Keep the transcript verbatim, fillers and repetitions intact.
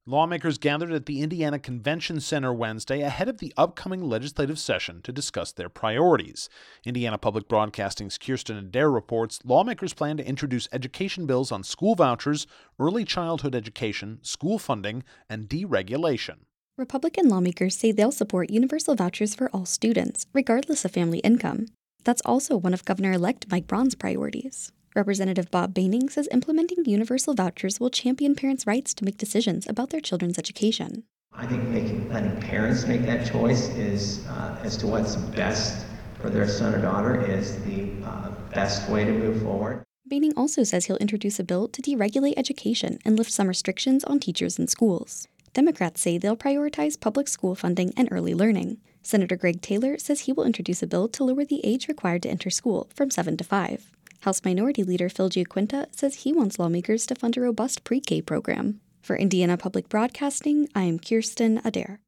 Lawmakers gathered at the Indiana Convention Center Wednesday ahead of the upcoming legislative session to discuss their priorities. Indiana Public Broadcasting's Kirsten Adair reports lawmakers plan to introduce education bills on school vouchers, early childhood education, school funding, and deregulation. Republican lawmakers say they'll support universal vouchers for all students, regardless of family income. That's also one of Governor-elect Mike Braun's priorities. Representative Bob Boehning says implementing universal vouchers will champion parents' rights to make decisions about their children's education. I think making, letting parents make that choice is uh, as to what's best for their son or daughter is the uh, best way to move forward. Boehning also says he'll introduce a bill to deregulate education and lift some restrictions on teachers in schools. Democrats say they'll prioritize public school funding and early learning. Senator Greg Taylor says he will introduce a bill to lower the age required to enter school from seven to five. House Minority Leader Phil Giaquinta says he wants lawmakers to fund a robust pre-K program. For Indiana Public Broadcasting, I'm Kirsten Adair.